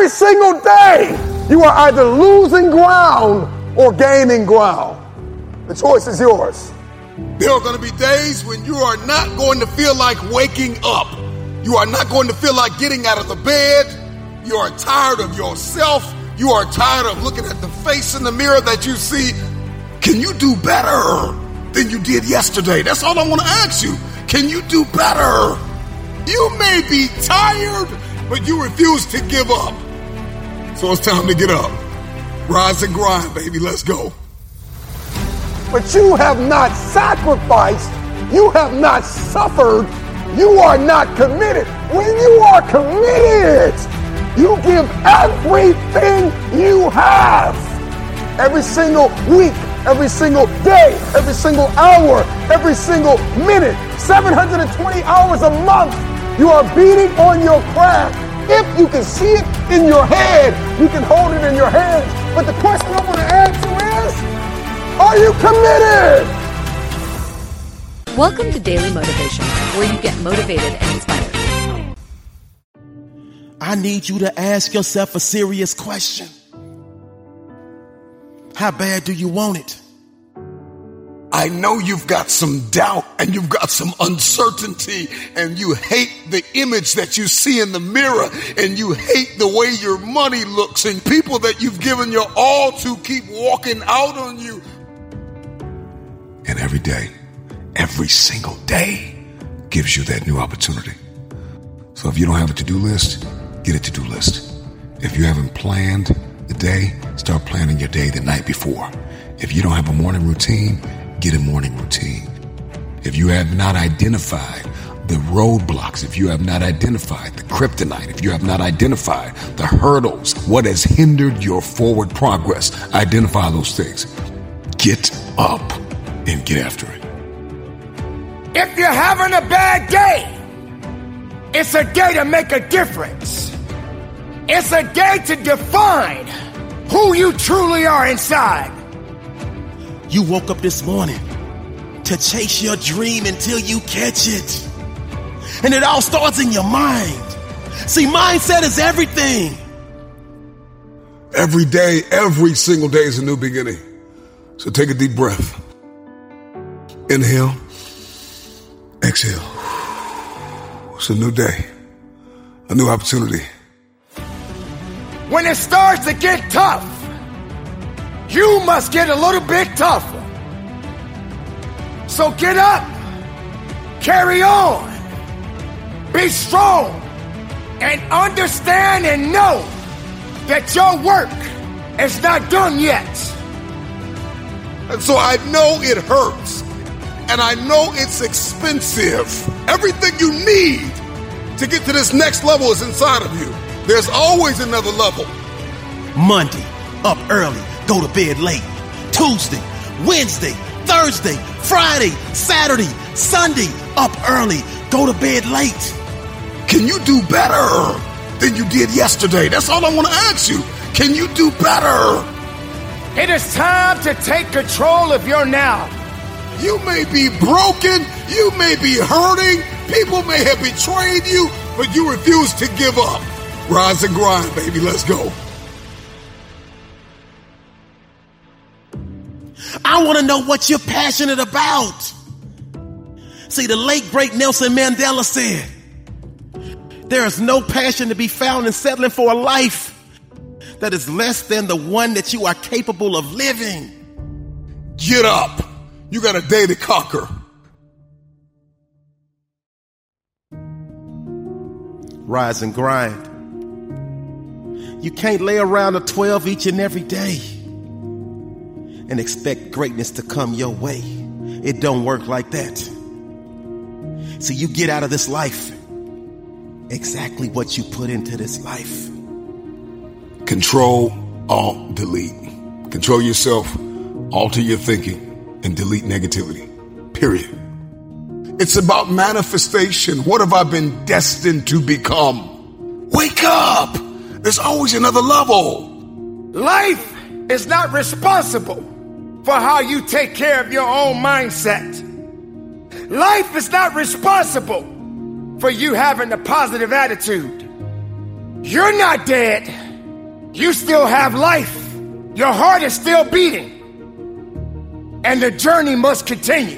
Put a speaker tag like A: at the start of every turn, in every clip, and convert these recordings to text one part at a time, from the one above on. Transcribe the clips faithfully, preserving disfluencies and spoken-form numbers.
A: Every single day, you are either losing ground or gaining ground. The choice is yours.
B: There are going to be days when you are not going to feel like waking up. You are not going to feel like getting out of the bed. You are tired of yourself. You are tired of looking at the face in the mirror that you see. Can you do better than you did yesterday? That's all I want to ask you. Can you do better? You may be tired, but you refuse to give up. So it's time to get up. Rise and grind, baby. Let's go.
A: But you have not sacrificed. You have not suffered. You are not committed. When you are committed, you give everything you have. Every single week, every single day, every single hour, every single minute, seven hundred twenty hours a month, you are beating on your craft. If you can see it in your head, you can hold it in your hands. But the question I want to ask you is, are you committed?
C: Welcome to Daily Motivation, where you get motivated and inspired.
D: I need you to ask yourself a serious question. How bad do you want it?
B: I know you've got some doubt and you've got some uncertainty and you hate the image that you see in the mirror and you hate the way your money looks and people that you've given your all to keep walking out on you. And every day, every single day gives you that new opportunity. So if you don't have a to-do list, get a to-do list. If you haven't planned the day, start planning your day the night before. If you don't have a morning routine, get a morning routine. If you have not identified the roadblocks, if you have not identified the kryptonite, if you have not identified the hurdles, what has hindered your forward progress, identify those things. Get up and get after it.
E: If you're having a bad day, it's a day to make a difference. It's a day to define who you truly are inside.
D: You woke up this morning to chase your dream until you catch it. And it all starts in your mind. See, mindset is everything.
B: Every day, every single day is a new beginning. So take a deep breath. Inhale. Exhale. It's a new day. A new opportunity.
E: When it starts to get tough, you must get a little bit tougher. So get up, carry on, be strong, and understand and know that your work is not done yet.
B: And so I know it hurts, and I know it's expensive. Everything you need to get to this next level is inside of you. There's always another level.
D: Monday, up early, go to bed late. Tuesday, Wednesday, Thursday, Friday, Saturday, Sunday, up early, go to bed late.
B: Can you do better than you did yesterday? That's all I want to ask you. Can you do better?
E: It is time to take control of your now.
B: You may be broken, you may be hurting, people may have betrayed you, but you refuse to give up. Rise and grind, baby. Let's go.
D: I want to know what you're passionate about. See, the late, great Nelson Mandela said, there is no passion to be found in settling for a life that is less than the one that you are capable of living.
B: Get up. You got a day to conquer.
D: Rise and grind. You can't lay around a twelve each and every day and expect greatness to come your way. It don't work like that. See, you get out of this life exactly what you put into this life.
B: Control, alt, delete. Control yourself, alter your thinking, and delete negativity. Period. It's about manifestation. What have I been destined to become? Wake up! There's always another level.
E: Life is not responsible for how you take care of your own mindset. Life is not responsible for you having a positive attitude. You're not dead. You still have life. Your heart is still beating. And the journey must continue.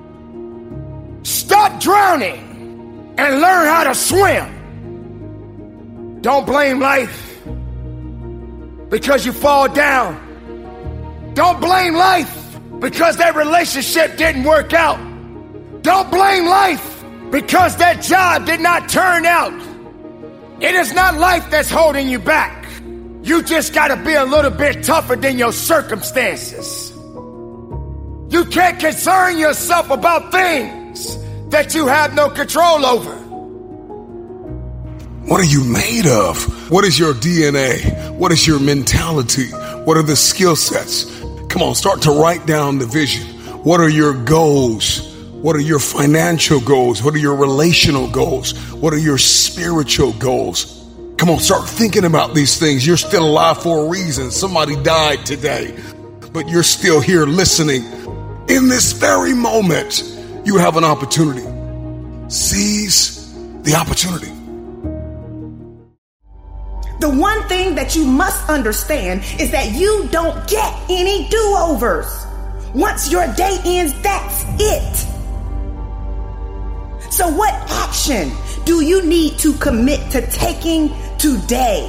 E: Stop drowning and learn how to swim. Don't blame life because you fall down. Don't blame life because that relationship didn't work out. Don't blame life because that job did not turn out. It is not life that's holding you back. You just gotta be a little bit tougher than your circumstances. You can't concern yourself about things that you have no control over.
B: What are you made of? What is your D N A? What is your mentality? What are the skill sets? Come on, start to write down the vision. What are your goals? What are your financial goals? What are your relational goals? What are your spiritual goals? Come on, start thinking about these things. You're still alive for a reason. Somebody died today, but you're still here listening. In this very moment, you have an opportunity. Seize the opportunity.
F: The one thing that you must understand is that you don't get any do-overs. Once your day ends, that's it. So what action do you need to commit to taking today?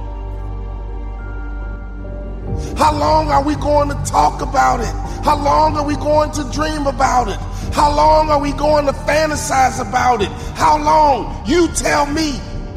A: How long are we going to talk about it? How long are we going to dream about it? How long are we going to fantasize about it? How long? You tell me.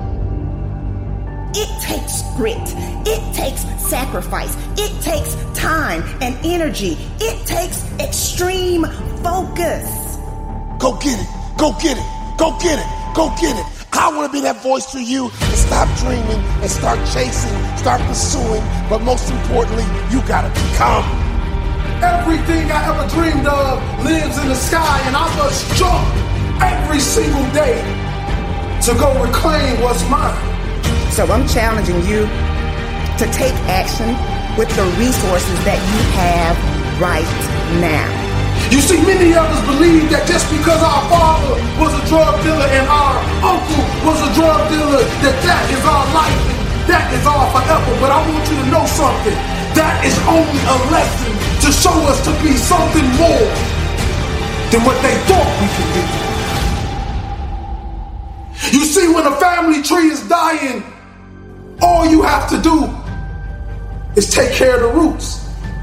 F: It takes grit. It takes sacrifice. It takes time and energy. It takes extreme focus.
A: Go get it. Go get it. Go get it. Go get it. I want to be that voice to you and stop dreaming and start chasing, start pursuing. But most importantly, you got to become.
G: Everything I ever dreamed of lives in the sky, and I must jump every single day to go reclaim what's mine.
F: So I'm challenging you to take action with the resources that you have right now.
G: You see, many of us believe that just because our father was a drug dealer and our uncle was a drug dealer, that that is our life, that is our forever. But I want you to know something. That is only a lesson to show us to be something more than what they thought we could be. You see, when a family tree is dying, all you have to do is take care of the roots.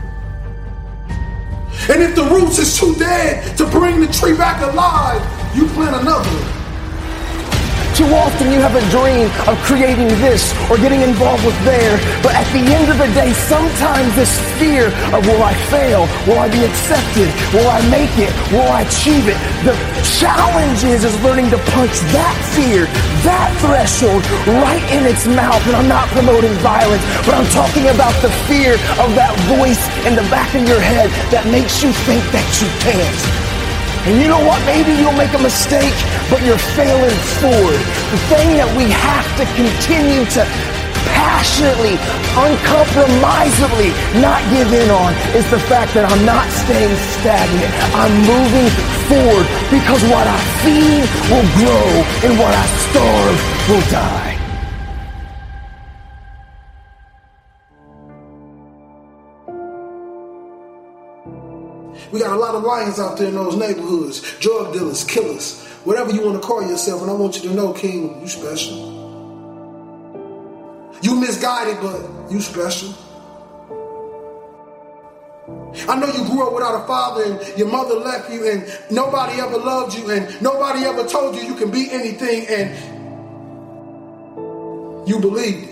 G: And if the roots is too dead to bring the tree back alive, you plant another one.
H: Too often you have a dream of creating this or getting involved with there, but at the end of the day, sometimes this fear of will I fail, will I be accepted, will I make it, will I achieve it? The challenge is, is learning to punch that fear, that threshold right in its mouth. And I'm not promoting violence, but I'm talking about the fear of that voice in the back of your head that makes you think that you can't. And you know what? Maybe you'll make a mistake, but you're failing forward. The thing that we have to continue to passionately, uncompromisably not give in on is the fact that I'm not staying stagnant. I'm moving forward because what I feed will grow and what I starve will die.
G: We got a lot of lions out there in those neighborhoods, drug dealers, killers, whatever you want to call yourself. And I want you to know, King, you special. You misguided, but you special. I know you grew up without a father and your mother left you and nobody ever loved you and nobody ever told you you can be anything, and you believed it.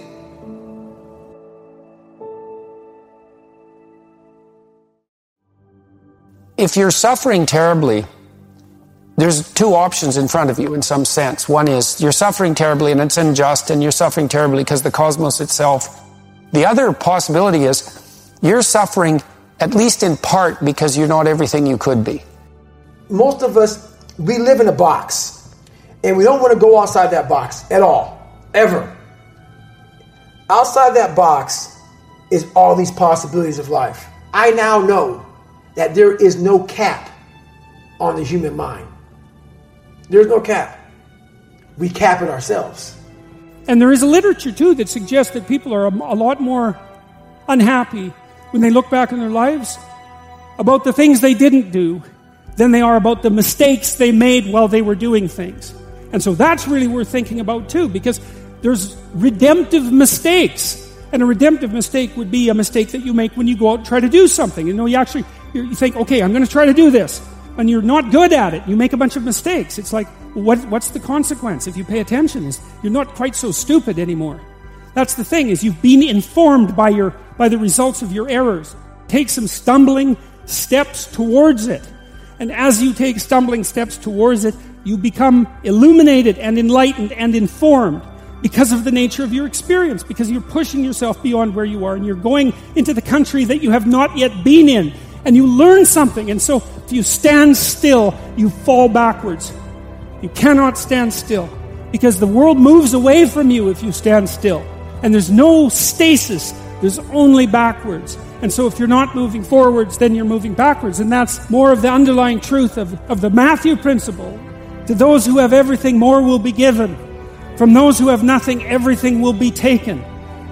I: If you're suffering terribly, there's two options in front of you in some sense. One is you're suffering terribly and it's unjust, and you're suffering terribly because the cosmos itself. The other possibility is you're suffering at least in part because you're not everything you could be.
J: Most of us, we live in a box, and we don't want to go outside that box at all, ever. Outside that box is all these possibilities of life. I now know that there is no cap on the human mind. There's no cap. We cap it ourselves.
I: And there is a literature, too, that suggests that people are a, a lot more unhappy when they look back on their lives about the things they didn't do than they are about the mistakes they made while they were doing things. And so that's really worth thinking about, too, because there's redemptive mistakes. And a redemptive mistake would be a mistake that you make when you go out and try to do something. You know, you actually, you think, okay, I'm going to try to do this. And you're not good at it. You make a bunch of mistakes. It's like, what, what's the consequence? If you pay attention, is you're not quite so stupid anymore. That's the thing, is you've been informed by your by the results of your errors. Take some stumbling steps towards it. And as you take stumbling steps towards it, you become illuminated and enlightened and informed because of the nature of your experience, because you're pushing yourself beyond where you are and you're going into the country that you have not yet been in. And you learn something. And so if you stand still, you fall backwards. You cannot stand still because the world moves away from you if you stand still. And there's no stasis. There's only backwards. And so if you're not moving forwards, then you're moving backwards. And that's more of the underlying truth of, of the Matthew principle. To those who have everything, more will be given. From those who have nothing, everything will be taken.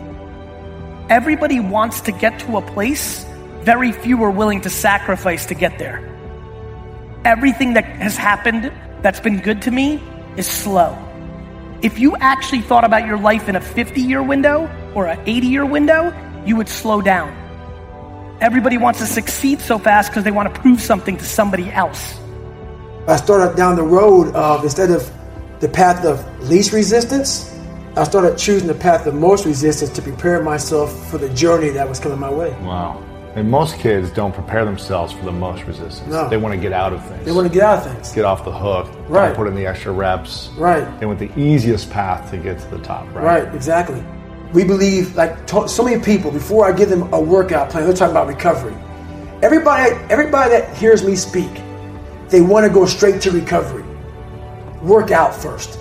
K: Everybody wants to get to a place. Very few are willing to sacrifice to get there. Everything that has happened that's been good to me is slow. If you actually thought about your life in a fifty-year window or an eighty-year window, you would slow down. Everybody wants to succeed so fast because they want to prove something to somebody else.
J: I started down the road of, instead of the path of least resistance, I started choosing the path of most resistance to prepare myself for the journey that was coming my way.
L: Wow. And most kids don't prepare themselves for the most resistance.
J: No.
L: They want to get out of things.
J: They want to get out of things.
L: Get off the hook.
J: Right.
L: Don't put in the extra reps.
J: Right.
L: They want the easiest path to get to the top, right?
J: Right, exactly. We believe, like to, so many people, before I give them a workout plan, they're talking about recovery. Everybody, everybody that hears me speak, they want to go straight to recovery. Work out first.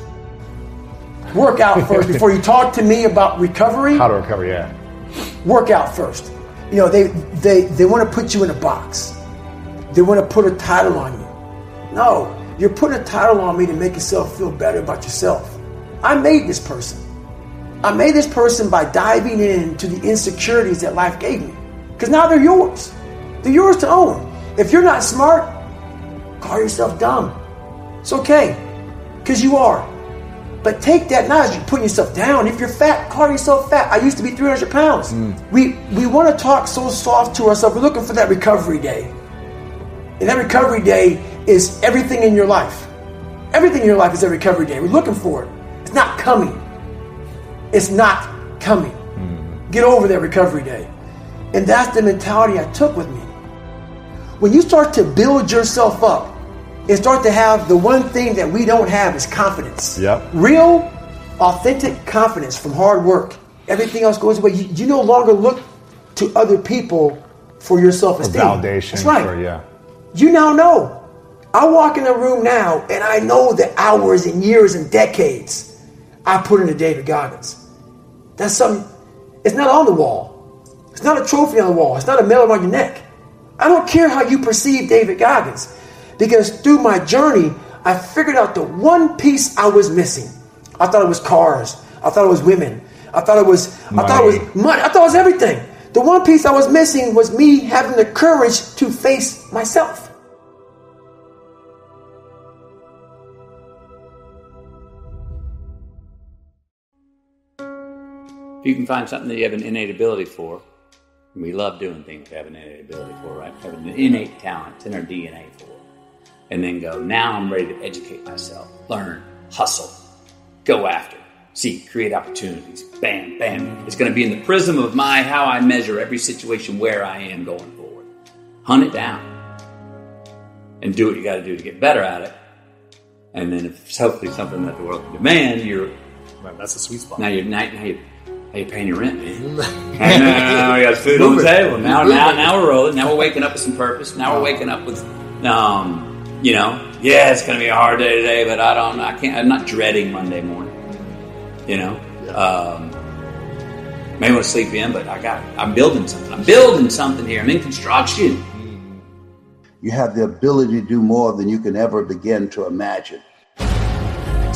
J: Work out first before you talk to me about recovery.
L: How to recover, yeah.
J: Work out first. You know, they, they, they want to put you in a box. They want to put a title on you. No, you're putting a title on me to make yourself feel better about yourself. I made this person. I made this person by diving into the insecurities that life gave me. Because now they're yours. They're yours to own. If you're not smart, call yourself dumb. It's okay, because you are. But take that not as you're putting yourself down. If you're fat, call yourself fat. I used to be three hundred pounds. Mm. We we want to talk so soft to ourselves. We're looking for that recovery day. And that recovery day is everything in your life. Everything in your life is a recovery day. We're looking for it. It's not coming. It's not coming. Mm. Get over that recovery day. And that's the mentality I took with me. When you start to build yourself up and start to have the one thing that we don't have is confidence.
L: Yep.
J: Real, authentic confidence from hard work. Everything else goes away. You, you no longer look to other people for your self-esteem.
L: Validation.
J: That's right.
L: For, yeah.
J: You now know. I walk in a room now and I know the hours and years and decades I put into David Goggins. That's something, it's not on the wall. It's not a trophy on the wall. It's not a medal around your neck. I don't care how you perceive David Goggins, because through my journey, I figured out the one piece I was missing. I thought it was cars. I thought it was women. I thought it was, money. I thought it was money. I thought it was everything. The one piece I was missing was me having the courage to face myself.
M: If you can find something that you have an innate ability for, and we love doing things we have an innate ability for, right? Have an innate talent, it's in our D N A for. And then go, now I'm ready to educate myself, learn, hustle, go after, seek, create opportunities, bam, bam. It's going to be in the prism of my, how I measure every situation where I am going forward. Hunt it down and do what you got to do to get better at it. And then if it's hopefully something that the world can demand, you're...
N: Man, that's a sweet spot.
M: Now you're, now, now you're, now you're paying your rent, man. And now we got food on the table. Now, now, now we're rolling. Now we're waking up with some purpose. Now we're waking up with... um. You know, yeah, it's going to be a hard day today, but I don't, I can't, I'm not dreading Monday morning, you know, yeah. um, maybe want to sleep in, but I got, I'm building something. I'm building something here. I'm in construction.
O: You have the ability to do more than you can ever begin to imagine.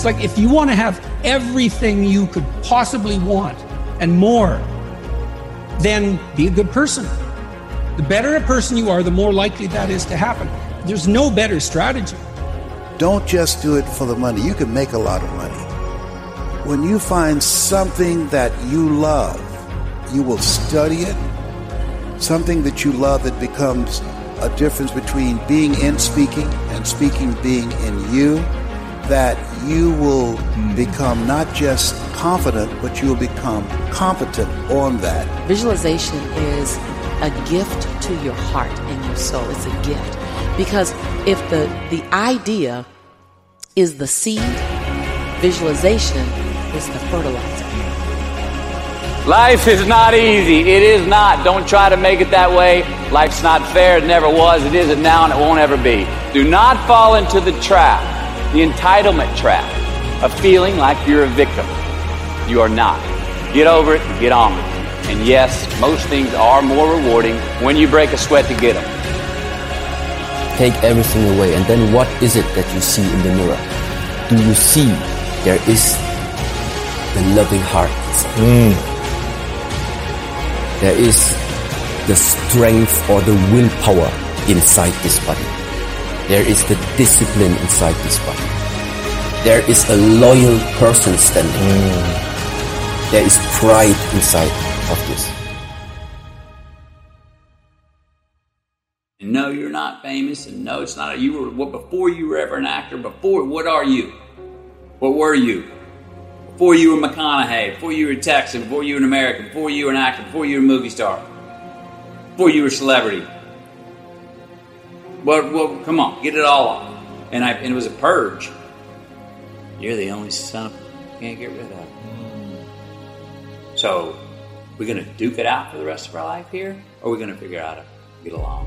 I: It's like if you want to have everything you could possibly want and more, then be a good person. The better a person you are, the more likely that is to happen. There's no better strategy.
N: Don't just do it for the money. You can make a lot of money. When you find something that you love, you will study it. Something that you love that becomes a difference between being in speaking and speaking being in you, that you will become not just confident, but you will become competent on that.
O: Visualization is a gift to your heart and your soul. It's a gift. Because if the, the idea is the seed, visualization is the fertilizer.
M: Life is not easy. It is not. Don't try to make it that way. Life's not fair. It never was. It isn't now, and it won't ever be. Do not fall into the trap, the entitlement trap, of feeling like you're a victim. You are not. Get over it and get on with it. And yes, most things are more rewarding when you break a sweat to get them.
P: Take everything away, and then what is it that you see in the mirror? Do you see there is the loving heart? Mm. There is the strength or the willpower inside this body. There is the discipline inside this body. There is a loyal person standing. Mm. There is pride inside of this.
M: No, you're not famous, and no, it's not. You were what before you were ever an actor. Before, what are you? What were you? Before you were McConaughey, before you were a Texan, before you were an American, before you were an actor, before you were a movie star, before you were a celebrity. Well, well come on, get it all off. And, I, and it was a purge. You're the only son of you can't get rid of. So, we're going to duke it out for the rest of our life here, or are we going to figure out how to get along?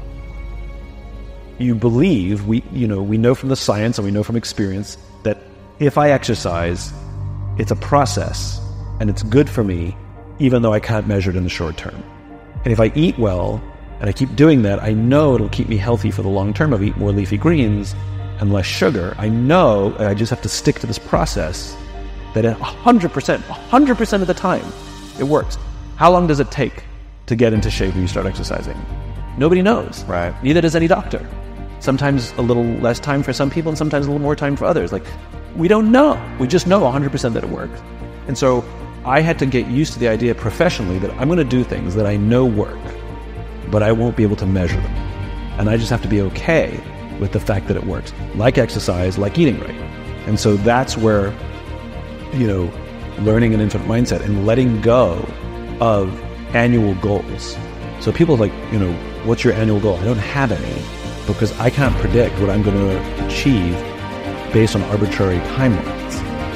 Q: You believe, we you know, we know from the science and we know from experience that if I exercise, it's a process and it's good for me, even though I can't measure it in the short term. And if I eat well and I keep doing that, I know it'll keep me healthy for the long term. I'll eat more leafy greens and less sugar. I know I just have to stick to this process that one hundred percent, one hundred percent of the time, it works. How long does it take to get into shape when you start exercising? Nobody knows. Right. Neither does any doctor. Sometimes a little less time for some people and sometimes a little more time for others. Like, we don't know. We just know one hundred percent that it works. And so I had to get used to the idea professionally that I'm going to do things that I know work, but I won't be able to measure them. And I just have to be okay with the fact that it works. Like exercise, like eating right. And so that's where, you know, learning an infinite mindset and letting go of annual goals. So people are like, you know, what's your annual goal? I don't have any, because I can't predict what I'm going to achieve based on arbitrary timelines.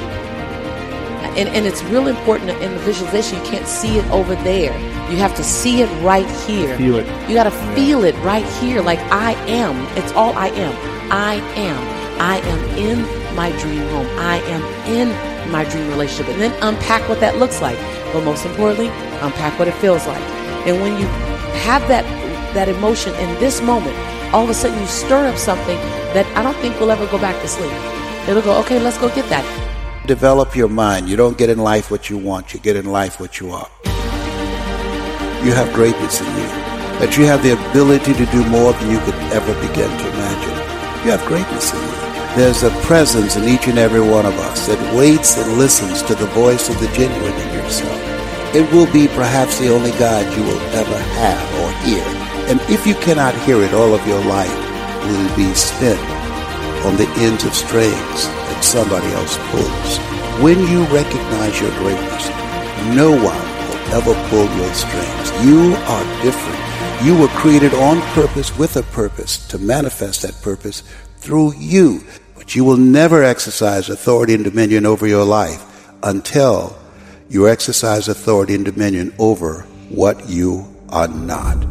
O: And, and it's real important in the visualization. You can't see it over there. You have to see it right here.
Q: Feel it.
O: You got to yeah. feel it right here. Like I am. It's all I am. I am. I am in my dream home. I am in my dream relationship. And then unpack what that looks like. But most importantly, unpack what it feels like. And when you have that that emotion in this moment, all of a sudden you stir up something that I don't think will ever go back to sleep. It'll go, okay, let's go get that.
N: Develop your mind. You don't get in life what you want. You get in life what you are. You have greatness in you. That you have the ability to do more than you could ever begin to imagine. You have greatness in you. There's a presence in each and every one of us that waits and listens to the voice of the genuine in yourself. It will be perhaps the only God you will ever have or hear. And if you cannot hear it, all of your life will be spent on the ends of strings that somebody else pulls. When you recognize your greatness, no one will ever pull your strings. You are different. You were created on purpose with a purpose to manifest that purpose through you. But you will never exercise authority and dominion over your life until you exercise authority and dominion over what you are not.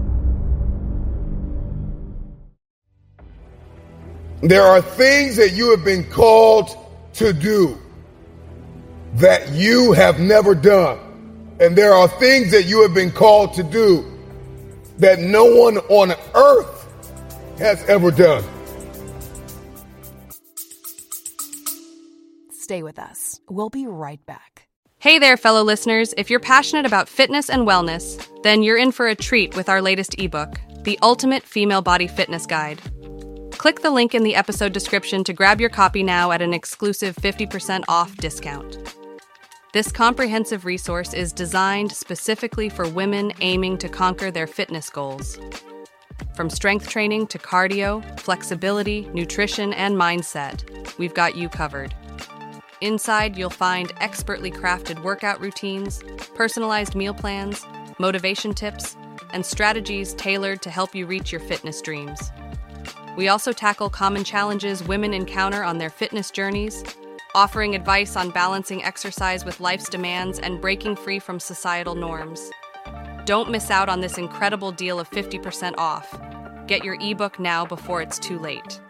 A: There are things that you have been called to do that you have never done. And there are things that you have been called to do that no one on earth has ever done.
R: Stay with us. We'll be right back.
S: Hey there, fellow listeners. If you're passionate about fitness and wellness, then you're in for a treat with our latest ebook, The Ultimate Female Body Fitness Guide. Click the link in the episode description to grab your copy now at an exclusive fifty percent off discount. This comprehensive resource is designed specifically for women aiming to conquer their fitness goals. From strength training to cardio, flexibility, nutrition, and mindset, we've got you covered. Inside, you'll find expertly crafted workout routines, personalized meal plans, motivation tips, and strategies tailored to help you reach your fitness dreams. We also tackle common challenges women encounter on their fitness journeys, offering advice on balancing exercise with life's demands and breaking free from societal norms. Don't miss out on this incredible deal of fifty percent off. Get your ebook now before it's too late.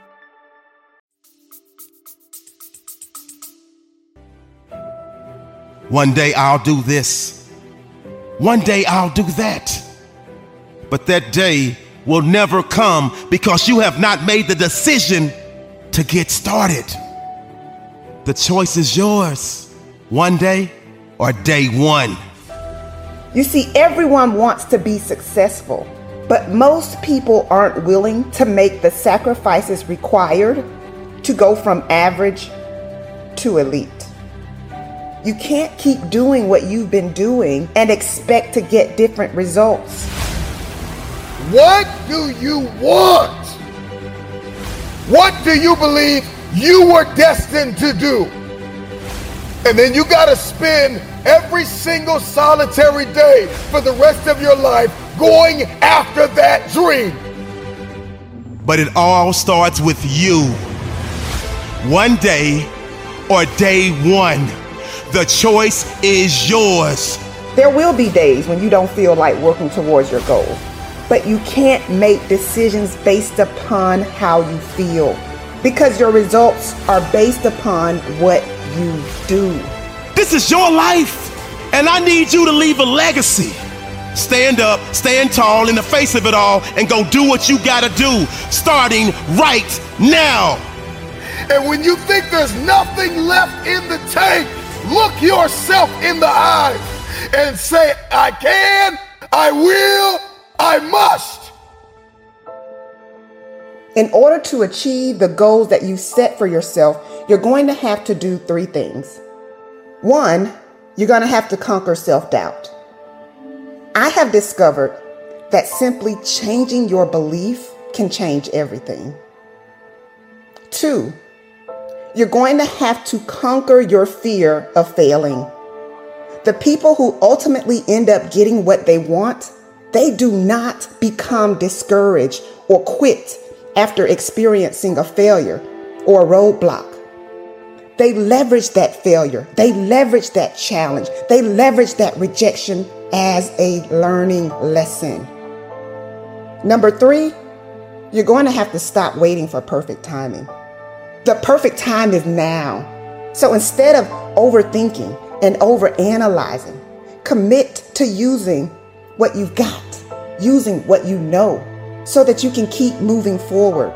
D: One day I'll do this. One day I'll do that. But that day will never come because you have not made the decision to get started. The choice is yours. One day or day one.
F: You see, everyone wants to be successful, but most people aren't willing to make the sacrifices required to go from average to elite. You can't keep doing what you've been doing and expect to get different results.
A: What do you want? What do you believe you were destined to do? And then you got to spend every single solitary day for the rest of your life going after that dream.
D: But it all starts with you. One day or day one. The choice is yours.
F: There will be days when you don't feel like working towards your goals, but you can't make decisions based upon how you feel, because your results are based upon what you do.
D: This is your life, and I need you to leave a legacy. Stand up, stand tall in the face of it all, and go do what you gotta do, starting right now.
A: And when you think there's nothing left in the tank, look yourself in the eyes and say, I can, I will, I must.
F: In order to achieve the goals that you set for yourself, you're going to have to do three things. One, you're going to have to conquer self-doubt. I have discovered that simply changing your belief can change everything. Two, you're going to have to conquer your fear of failing. The people who ultimately end up getting what they want, they do not become discouraged or quit after experiencing a failure or a roadblock. They leverage that failure. They leverage that challenge. They leverage that rejection as a learning lesson. Number three, you're going to have to stop waiting for perfect timing. The perfect time is now. So instead of overthinking and overanalyzing, commit to using what you've got, using what you know, so that you can keep moving forward.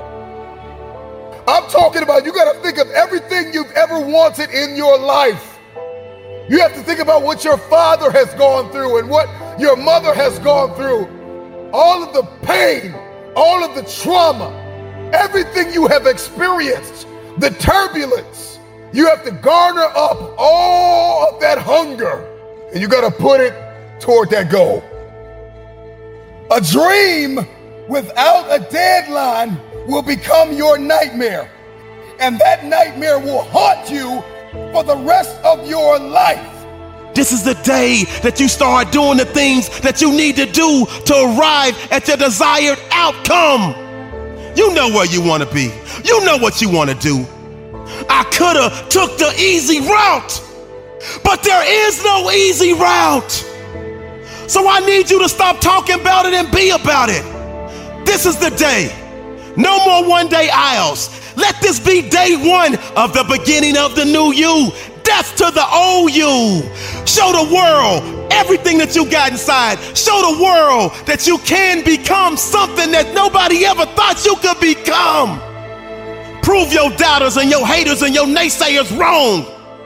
A: I'm talking about you got to think of everything you've ever wanted in your life. You have to think about what your father has gone through and what your mother has gone through. All of the pain, all of the trauma, everything you have experienced. The turbulence, you have to garner up all of that hunger and you got to put it toward that goal. A dream without a deadline will become your nightmare, and that nightmare will haunt you for the rest of your life.
D: This is the day that you start doing the things that you need to do to arrive at your desired outcome. You know where you want to be. You know what you want to do. I could have took the easy route, but there is no easy route. So I need you to stop talking about it and be about it. This is the day. No more one-day aisles. Let this be day one of the beginning of the new you. Death to the old you. Show the world everything that you got inside. Show the world that you can become something that nobody ever thought you could become. Prove your doubters and your haters and your naysayers wrong.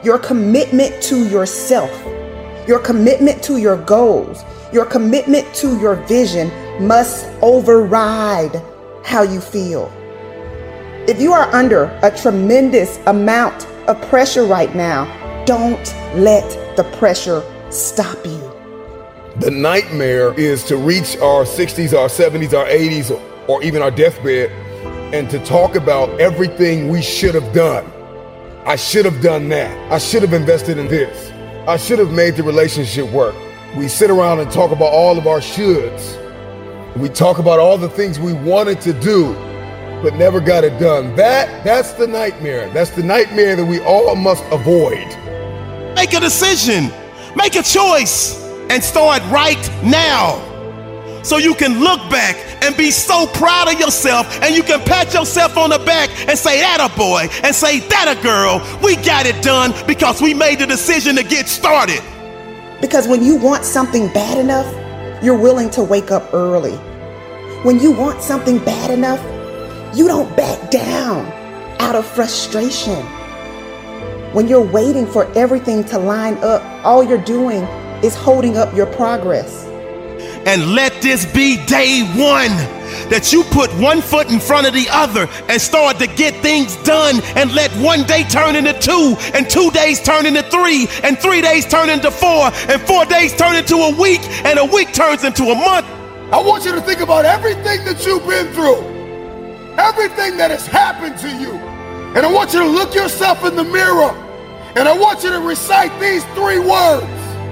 F: Your commitment to yourself, your commitment to your goals, your commitment to your vision must override how you feel. If you are under a tremendous amount of pressure right now, don't let the pressure stop you.
A: The nightmare is to reach our sixties, our seventies, our eighties, or even our deathbed, and to talk about everything we should have done. I should have done that. I should have invested in this. I should have made the relationship work. We sit around and talk about all of our shoulds. We talk about all the things we wanted to do, but never got it done. That, that's the nightmare. That's the nightmare that we all must avoid.
D: Make a decision, make a choice, and start right now. So you can look back and be so proud of yourself, and you can pat yourself on the back and say, that a boy, and say, that a girl. We got it done because we made the decision to get started.
F: Because when you want something bad enough, you're willing to wake up early. When you want something bad enough, you don't back down out of frustration. When you're waiting for everything to line up, all you're doing is holding up your progress.
D: And let this be day one that you put one foot in front of the other and start to get things done, and let one day turn into two, and two days turn into three, and three days turn into four, and four days turn into a week, and a week turns into a month.
A: I want you to think about everything that you've been through, everything that has happened to you. And I want you to look yourself in the mirror, and I want you to recite these three words.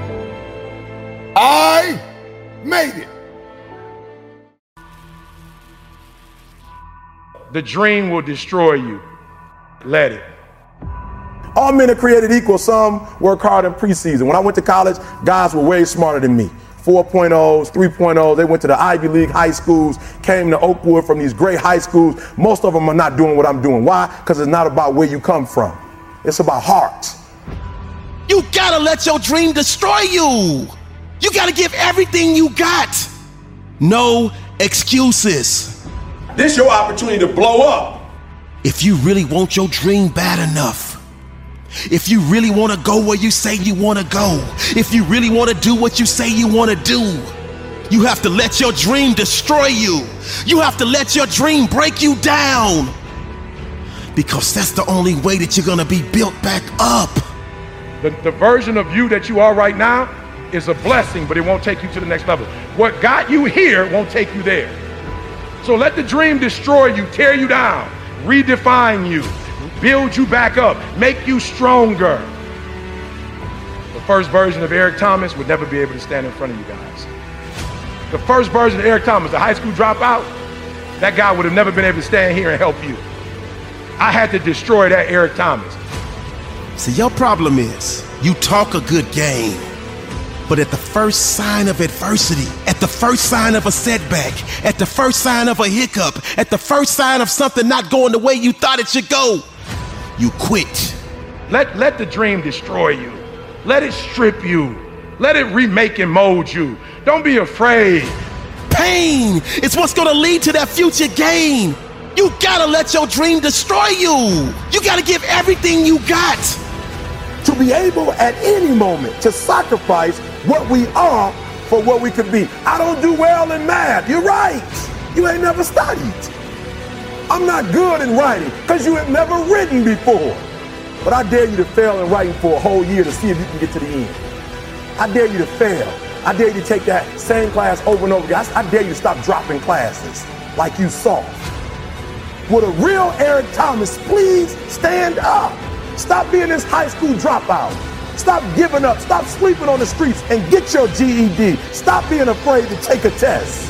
A: I made it.
G: The dream will destroy you. Let it.
T: All men are created equal. Some work hard in preseason. When I went to college, guys were way smarter than me. four point ohs, three point ohs. They went to the Ivy League high schools, came to Oakwood from these great high schools. Most of them are not doing what I'm doing. Why? Because it's not about where you come from. It's about heart.
D: You gotta let your dream destroy you. You gotta give everything you got. No excuses.
T: This is your opportunity to blow up.
D: If you really want your dream bad enough, if you really want to go where you say you want to go, if you really want to do what you say you want to do, you have to let your dream destroy you. You have to let your dream break you down. Because that's the only way that you're going to be built back up.
G: The, the version of you that you are right now is a blessing, but it won't take you to the next level. What got you here won't take you there. So let the dream destroy you, tear you down, redefine you, build you back up, make you stronger. The first version of Eric Thomas would never be able to stand in front of you guys. The first version of Eric Thomas, the high school dropout, that guy would have never been able to stand here and help you. I had to destroy that Eric Thomas.
D: See, your problem is you talk a good game, but at the first sign of adversity, at the first sign of a setback, at the first sign of a hiccup, at the first sign of something not going the way you thought it should go, you quit.
G: Let, let the dream destroy you. Let it strip you. Let it remake and mold you. Don't be afraid.
D: Pain is what's gonna lead to that future gain. You gotta let your dream destroy you. You gotta give everything you got.
T: To be able at any moment to sacrifice what we are for what we could be. I don't do well in math. You're right. You ain't never studied. I'm not good in writing because you have never written before. But I dare you to fail in writing for a whole year to see if you can get to the end. I dare you to fail. I dare you to take that same class over and over again. I, I dare you to stop dropping classes like you saw. With a real Eric Thomas, please stand up. Stop being this high school dropout. Stop giving up. Stop sleeping on the streets and get your G E D. Stop being afraid to take a test.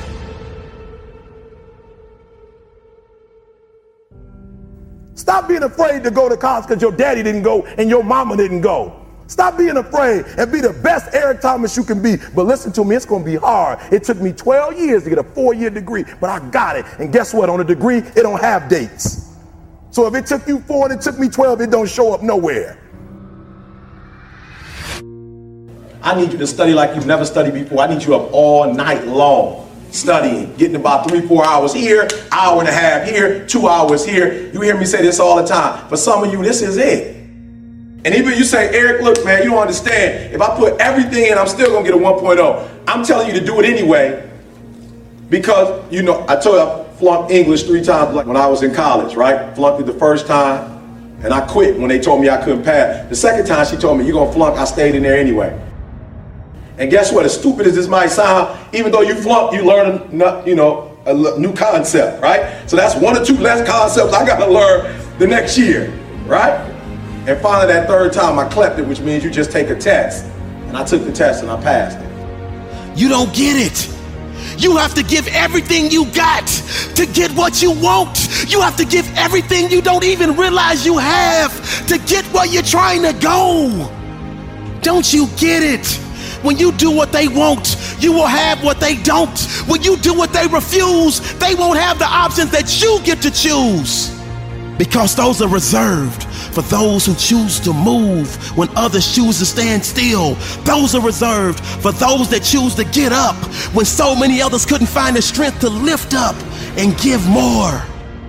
T: Stop being afraid to go to college because your daddy didn't go and your mama didn't go. Stop being afraid and be the best Eric Thomas you can be. But listen to me, it's going to be hard. It took me twelve years to get a four-year degree, but I got it. And guess what? On a degree, it don't have dates. So if it took you four and it took me twelve, it don't show up nowhere. I need you to study like you've never studied before. I need you up all night long studying, getting about three, four hours here, hour and a half here, two hours here. You hear me say this all the time. For some of you, this is it. And even you say, Eric, look, man, you don't understand. If I put everything in, I'm still going to get a one point oh. I'm telling you to do it anyway because, you know, I told you I flunked English three times like when I was in college, right? Flunked it the first time, and I quit when they told me I couldn't pass. The second time she told me, you're going to flunk, I stayed in there anyway. And guess what? As stupid as this might sound, even though you flunk, you learn, a, you know, a new concept, right? So that's one or two less concepts I got to learn the next year, right? And finally, that third time, I clept it, which means you just take a test. And I took the test and I passed it.
D: You don't get it. You have to give everything you got to get what you want. You have to give everything you don't even realize you have to get where you're trying to go. Don't you get it? When you do what they want, you will have what they don't. When you do what they refuse, they won't have the options that you get to choose. Because those are reserved for those who choose to move when others choose to stand still. Those are reserved for those that choose to get up when so many others couldn't find the strength to lift up and give more.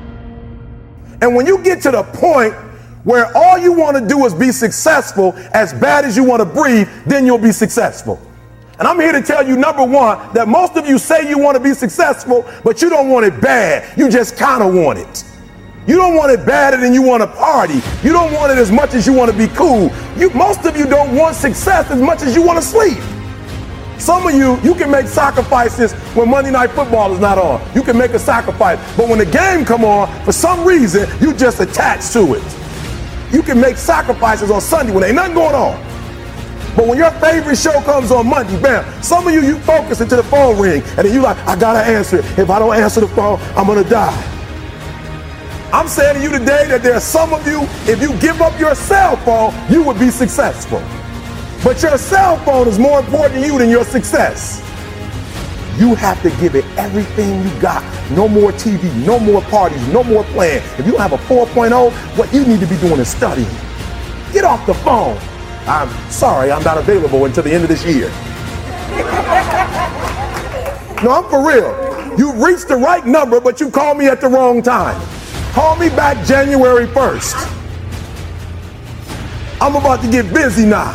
T: And when you get to the point where all you want to do is be successful as bad as you want to breathe, then you'll be successful. And I'm here to tell you, number one, that most of you say you want to be successful, but you don't want it bad. You just kind of want it. You don't want it badder than you want to party. You don't want it as much as you want to be cool. You, most of you don't want success as much as you want to sleep. Some of you, you can make sacrifices when Monday Night Football is not on. You can make a sacrifice. But when the game come on, for some reason, you just attach to it. You can make sacrifices on Sunday when ain't nothing going on. But when your favorite show comes on Monday, bam, some of you, you focus until the phone ring, and then you like, I gotta answer it. If I don't answer the phone, I'm gonna die. I'm saying to you today that there are some of you, if you give up your cell phone, you would be successful. But your cell phone is more important to you than your success. You have to give it everything you got. No more T V, no more parties, no more playing. If you don't have a four point oh, what you need to be doing is studying. Get off the phone. I'm sorry, I'm not available until the end of this year. No, I'm for real. You reached the right number, but you called me at the wrong time. Call me back January first. I'm about to get busy now.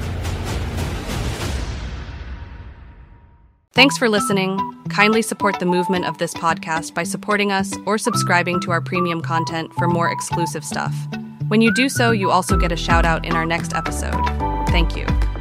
S: Thanks for listening. Kindly support the movement of this podcast by supporting us or subscribing to our premium content for more exclusive stuff. When you do so, you also get a shout out in our next episode. Thank you.